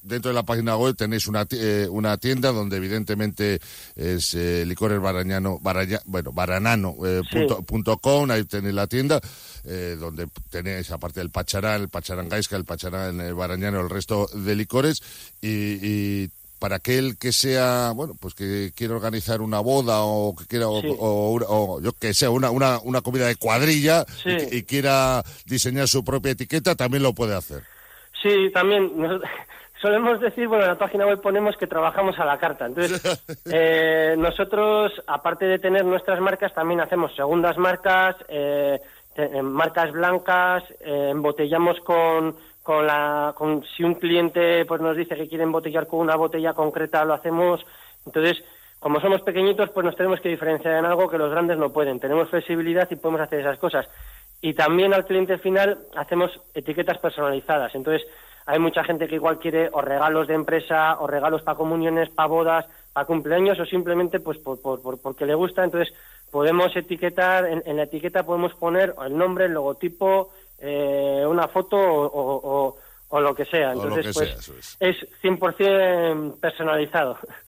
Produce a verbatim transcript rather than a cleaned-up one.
dentro de la página web tenéis una, eh, una tienda donde evidentemente es eh, licores barañano, baraya, bueno, baranano eh, Sí. punto, punto com, ahí tenéis la tienda, eh, donde tenéis aparte del pacharán, el pacharán gaisca, el pacharán el barañano, el resto de licores, y, y para aquel que sea, bueno, pues que quiera organizar una boda o que quiera, Sí. o, o, o yo que sea, una, una, una comida de cuadrilla, Sí. y, y quiera diseñar su propia etiqueta, también lo puede hacer. Sí, también nos- solemos decir, bueno, en la página web ponemos que trabajamos a la carta. Entonces, eh, nosotros, aparte de tener nuestras marcas, también hacemos segundas marcas, eh, te- marcas blancas, eh, embotellamos con, con la, con, si un cliente pues nos dice que quiere embotellar con una botella concreta, lo hacemos. Entonces, como somos pequeñitos, pues nos tenemos que diferenciar en algo que los grandes no pueden. Tenemos flexibilidad y podemos hacer esas cosas. Y también al cliente final hacemos etiquetas personalizadas. Entonces, hay mucha gente que igual quiere o regalos de empresa, o regalos para comuniones, para bodas, para cumpleaños, o simplemente pues por, por, por- porque le gusta. Entonces, podemos etiquetar, en, en la etiqueta podemos poner el nombre, el logotipo, eh, una foto o, o, o- o lo que sea. O lo Entonces, que pues sea, eso es. es cien por ciento personalizado.